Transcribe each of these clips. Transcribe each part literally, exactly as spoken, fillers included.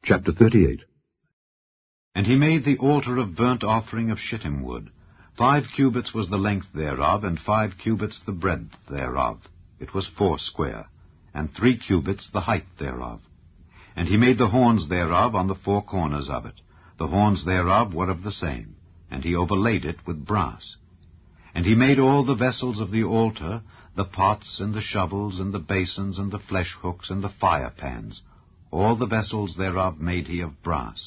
Chapter thirty-eight. And he made the altar of burnt offering of shittim wood. Five cubits was the length thereof, and five cubits the breadth thereof. It was foursquare, and three cubits the height thereof. And he made the horns thereof on the four corners of it. The horns thereof were of the same, and he overlaid it with brass. And he made all the vessels of the altar, the pots, and the shovels, and the basins, and the flesh hooks, and the fire pans. All the vessels thereof made he of brass.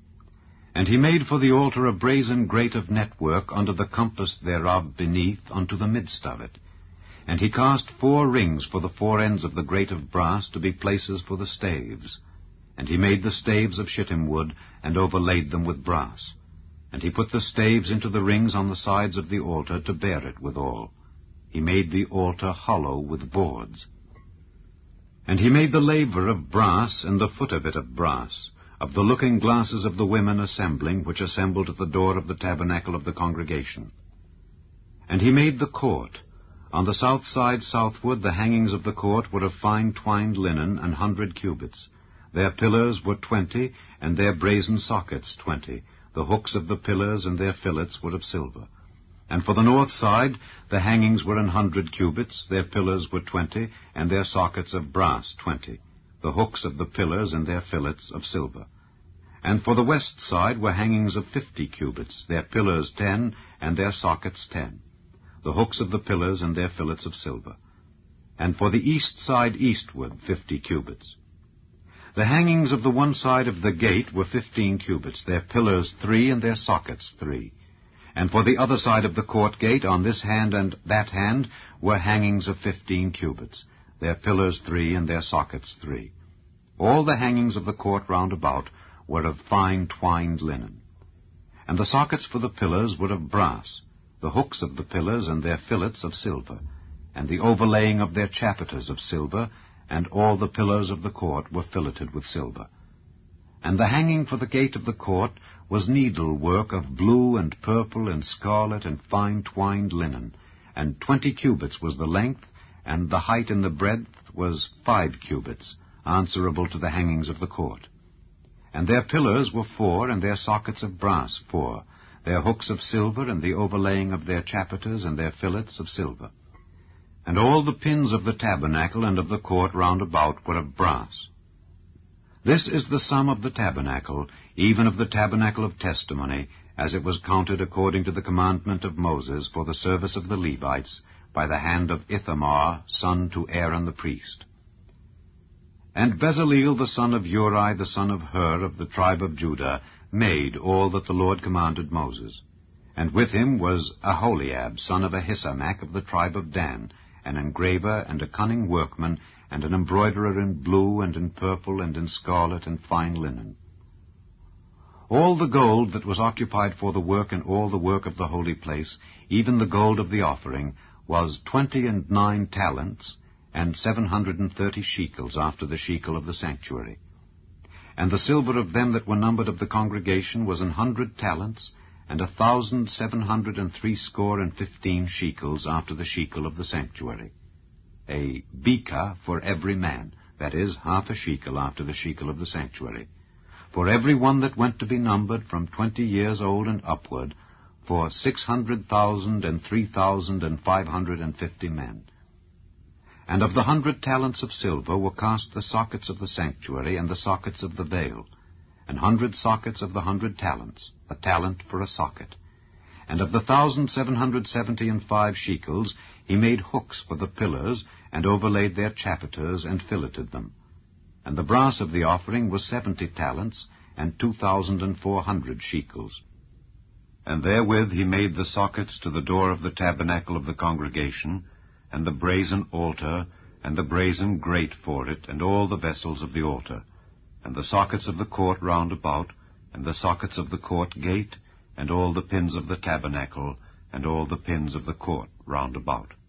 And he made for the altar a brazen grate of network under the compass thereof beneath unto the midst of it. And he cast four rings for the four ends of the grate of brass to be places for the staves. And he made the staves of shittim wood, and overlaid them with brass. And he put the staves into the rings on the sides of the altar to bear it withal. He made the altar hollow with boards. And he made the laver of brass, and the foot of it of brass, of the looking glasses of the women assembling, which assembled at the door of the tabernacle of the congregation. And he made the court. On the south side southward the hangings of the court were of fine twined linen, an hundred cubits. Their pillars were twenty, and their brazen sockets twenty. The hooks of the pillars and their fillets were of silver. And for the north side the hangings were an hundred cubits, their pillars were twenty, and their sockets of brass twenty, the hooks of the pillars and their fillets of silver. And for the west side were hangings of fifty cubits, their pillars ten, and their sockets ten, the hooks of the pillars and their fillets of silver. And for the east side eastward fifty cubits. The hangings of the one side of the gate were fifteen cubits, their pillars three, and their sockets three. And for the other side of the court gate, on this hand and that hand, were hangings of fifteen cubits, their pillars three, and their sockets three. All the hangings of the court round about were of fine twined linen. And the sockets for the pillars were of brass, the hooks of the pillars and their fillets of silver, and the overlaying of their chapiters of silver, and all the pillars of the court were filleted with silver. And the hanging for the gate of the court was needlework of blue and purple and scarlet and fine twined linen, and twenty cubits was the length, and the height and the breadth was five cubits, answerable to the hangings of the court. And their pillars were four, and their sockets of brass four, their hooks of silver, and the overlaying of their chapiters and their fillets of silver. And all the pins of the tabernacle and of the court round about were of brass. This is the sum of the tabernacle, even of the tabernacle of testimony, as it was counted according to the commandment of Moses for the service of the Levites, by the hand of Ithamar, son to Aaron the priest. And Bezaleel the son of Uri, the son of Hur, of the tribe of Judah, made all that the Lord commanded Moses. And with him was Aholiab, son of Ahisamach, of the tribe of Dan, an engraver and a cunning workman, and an embroiderer in blue and in purple and in scarlet and fine linen. All the gold that was occupied for the work and all the work of the holy place, even the gold of the offering, was twenty and nine talents, and seven hundred and thirty shekels after the shekel of the sanctuary. And the silver of them that were numbered of the congregation was an hundred talents, and a thousand seven hundred and threescore and fifteen shekels after the shekel of the sanctuary. A beka for every man, that is, half a shekel after the shekel of the sanctuary, for every one that went to be numbered from twenty years old and upward, for six hundred thousand and three thousand and five hundred and fifty men. And of the hundred talents of silver were cast the sockets of the sanctuary and the sockets of the veil, an hundred sockets of the hundred talents, a talent for a socket. And of the thousand seven hundred seventy and five shekels he made hooks for the pillars, and overlaid their chapiters, and filleted them. And the brass of the offering was seventy talents, and two thousand and four hundred shekels. And therewith he made the sockets to the door of the tabernacle of the congregation, and the brazen altar, and the brazen grate for it, and all the vessels of the altar, and the sockets of the court round about, and the sockets of the court gate, and all the pins of the tabernacle, and all the pins of the court round about.